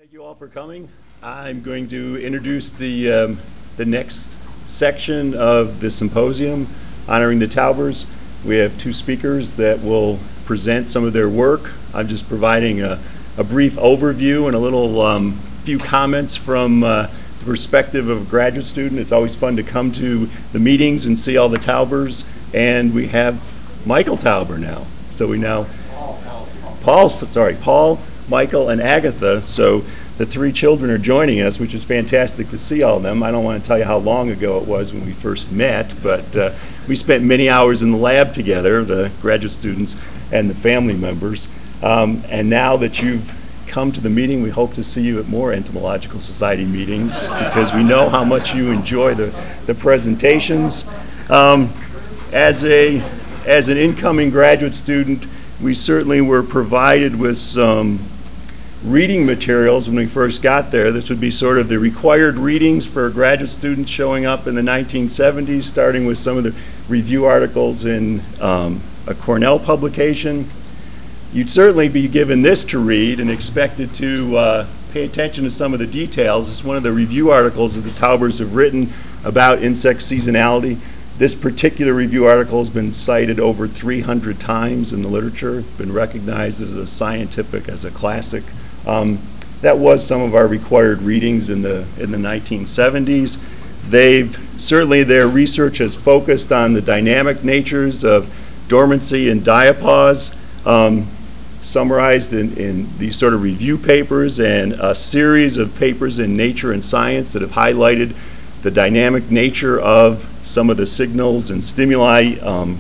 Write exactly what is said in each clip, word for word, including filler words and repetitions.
Thank you all for coming. I'm going to introduce the, um, the next section of the symposium honoring the Taubers. We have two speakers that will present some of their work. I'm just providing a, a brief overview and a little um, few comments from uh, the perspective of a graduate student. It's always fun to come to the meetings and see all the Taubers, and we have Michael Tauber now. So we now, Paul, sorry, Paul, Michael, and Agatha. So the three children are joining us, which is fantastic to see all of them. I don't want to tell you how long ago it was when we first met, but uh, we spent many hours in the lab together, the graduate students and the family members. Um, and now that you've come to the meeting, we hope to see you at more Entomological Society meetings because we know how much you enjoy the, the presentations. Um, as, a, as an incoming graduate student, we certainly were provided with some reading materials when we first got there. This would be sort of the required readings for graduate students showing up in the nineteen seventies, starting with some of the review articles in um, a Cornell publication. You'd certainly be given this to read and expected to uh, pay attention to some of the details. It's one of the review articles that the Taubers have written about insect seasonality. This particular review article has been cited over three hundred times in the literature, been recognized as a scientific, as a classic. Um, that was some of our required readings in the in the nineteen seventies. They've certainly their research has focused on the dynamic natures of dormancy and diapause, um, summarized in, in these sort of review papers and a series of papers in Nature and Science that have highlighted the dynamic nature of some of the signals and stimuli um,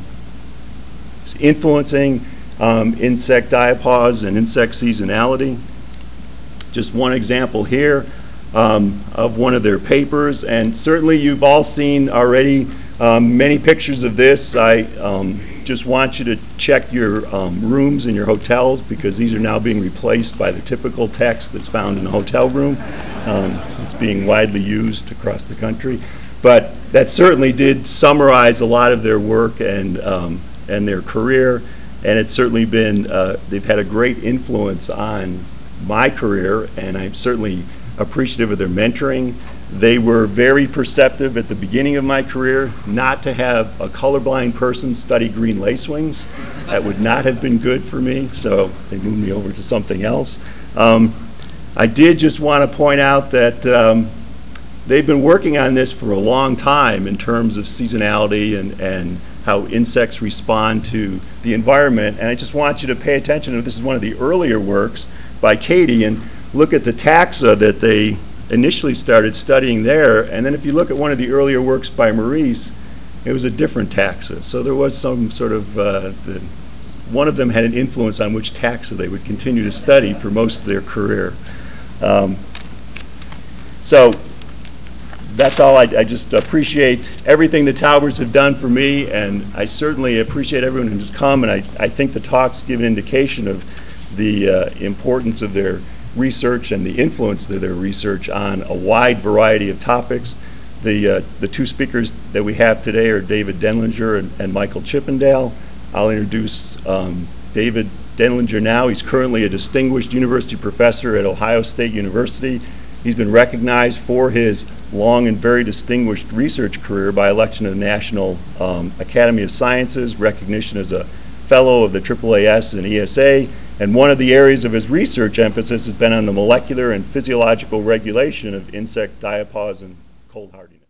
influencing um, insect diapause and insect seasonality. Just one example here um, of one of their papers, and certainly you've all seen already um, many pictures of this. I um, just want you to check your um, rooms in your hotels because these are now being replaced by the typical text that's found in a hotel room. Um, it's being widely used across the country. But that certainly did summarize a lot of their work and, um, and their career, and it's certainly been, uh, they've had a great influence on my career, and I'm certainly appreciative of their mentoring. They were very perceptive at the beginning of my career not to have a colorblind person study green lacewings. That would not have been good for me, so they moved me over to something else. Um, I did just want to point out that um, they've been working on this for a long time in terms of seasonality and, and how insects respond to the environment. And I just want you to pay attention to this is one of the earlier works by Katie, and look at the taxa that they initially started studying there. And then if you look at one of the earlier works by Maurice, it was a different taxa. So there was some sort of, uh, the, one of them had an influence on which taxa they would continue to study for most of their career. Um, so that's all. I, I just appreciate everything the Taubers have done for me, and I certainly appreciate everyone who's come, and I, I think the talks give an indication of the uh, importance of their research and the influence of their research on a wide variety of topics. The, uh, the two speakers that we have today are David Denlinger and, and Michael Chippendale. I'll introduce um, David Denlinger now. He's currently a distinguished university professor at Ohio State University. He's been recognized for his long and very distinguished research career by election of the National um, Academy of Sciences, recognition as a fellow of the triple A S and E S A, and one of the areas of his research emphasis has been on the molecular and physiological regulation of insect diapause and cold hardiness.